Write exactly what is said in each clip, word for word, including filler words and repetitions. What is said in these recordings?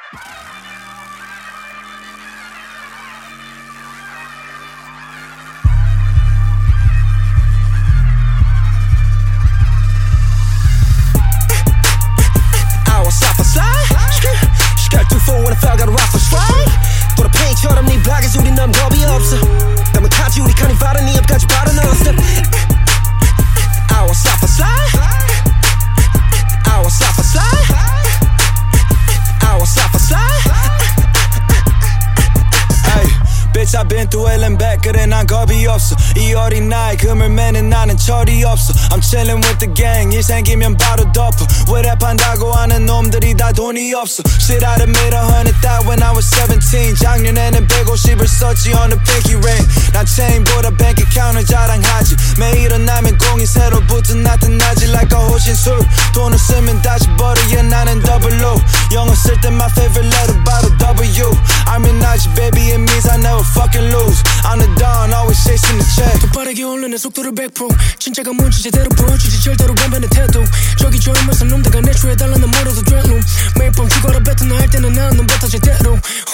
When I fell, got a rock for strong. 또 더 페인처럼 네 박에서 우린 난 겁이 없어. 땀을 타지 우리 카니발은 네 옆까지 바로 넣었어. I was off a slide. I was off a slide. I was off a slide. Hey, bitch, I've been through hell and back. 그래 난 겁이 없어. 이 어린 나이 금을 매는 나는 철이 없어. I'm chillin' with the gang. 일 생기면 바로 덮어. 왜 랩한다고 하는 놈들이 다 돈이 없어. Shit, I'd admit a hundred that when I was seventeen. 작년에는 백오십을 썼지 on the pinky ring. 난 체인보다 bank account을 자랑하지. 매일은 나면 공이 새로부터 나타나지 like a 호신술. 돈을 쓰면 다시 벌어 yeah 나는 double O. 영어 쓸 때 my favorite letter 바로 W. I'm in Nazi baby it means I never fucking lose. I'm the don always chasing the check. 더 빠르게 오르는 속도를 백 퍼센트 진짜가 뭔지 제대로 보여주지 절대로 변변의 태도. 저기 젊어서 놈들과 내 추에 달라는 모르도 dreadroom. 매일 밤 죽어라 뱉어나 할 때는 나는 놈 뱉어 제대로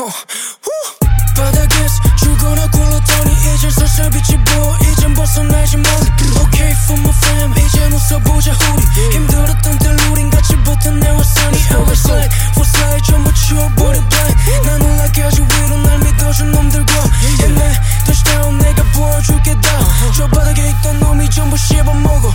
바닥에서 죽어라 굴렀더니 이젠 슬슬 빛이 보여. 이젠 벗어나지 멀리. Okay for my fam 이젠 웃어보자 우리. 힘들었던 때 우린 같이 버텨내와 sunny. Ever slide for slide 전부 치워버려 blank. 난 올라가지 위로 날 믿어준 놈들과 옛날 touchdown 내가 보여줄게 다. 저 바닥에 있던 놈이 전부 씹어먹어.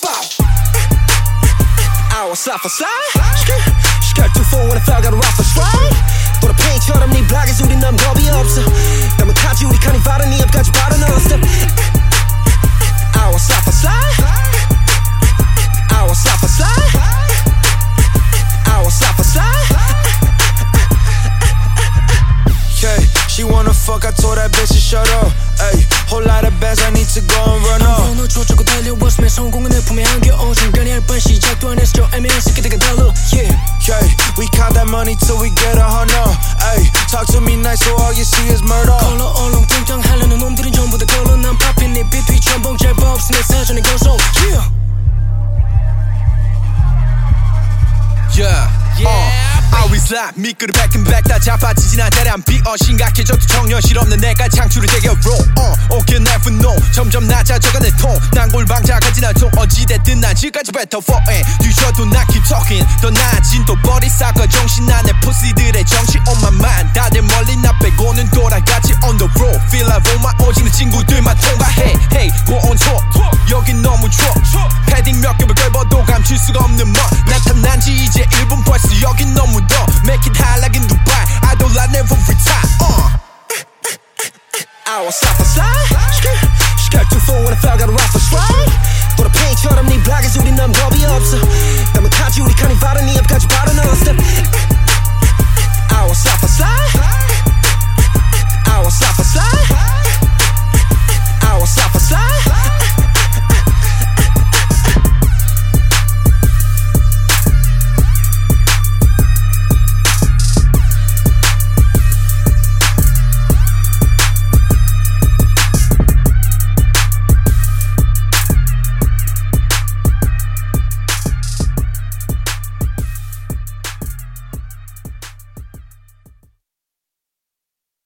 I was off a slide. Skirt too full when I fell, got a rock for strong. 또 더 페인처럼 네 박에서 우린 난 겁이 없어. 땀을 타지 우리 카니발은 네 옆까지 바로 넣었어. I was off a slide. I was off a slide. I was off a slide. Yeah, she wanna fuck, I told that bitch to shut up. Ay, whole lot of bands, I need to go and run up. 난 번호 쫓고 달려왔으면 성공은 내 품에 안겨. 중간에 할 뻔 시작도 안 했어. 저 애매한 새끼들과 달라. Yeah, yeah, we count that money till we get a hundred. Ay, talk to me nice so all you see is murder. 걸러 얼렁뚱땅 하려는 놈들은 전부 다 걸러. 난 팝인 네 빛 뒤 첨벙 잘 없어 내 사전에 거서. Yeah, yeah, yeah. Always lie 미끄러 back and back 다 자빠지진 않다란 비어 심각해져도 전혀 실없는 내가 창출을 되게 raw. uh, Okay never know 점점 낮아져가 내 톤. 난 골방 작아진 않죠. 어찌됐든 난 지금까지 better for it. 뒤져도 나 keep talking. 더 나아진 또 버리 싸고 정신 나네 pussy들의 정신 on my mind. 다들 멀리 나 빼고는 돌아가지 on the road. Feel like all my 오지는 친구들만 통과해. Hey go on tour 여긴 너무 추워. 패딩 몇 겹을 걸어도 감출 수가 없는 멋. 나타난 지 이제 일 분 벌써 여긴 너무 더 make it high like in Dubai. I don't like never retire. Uh. I was off a slide. Skirt too full when I fell, got a rock for strong. 또 더 페인처럼 네 박에서 우린 난 겁이 없어. 땀을 타지 우리 카니발은 네 옆까지 바로 넣었어. I was off a slide.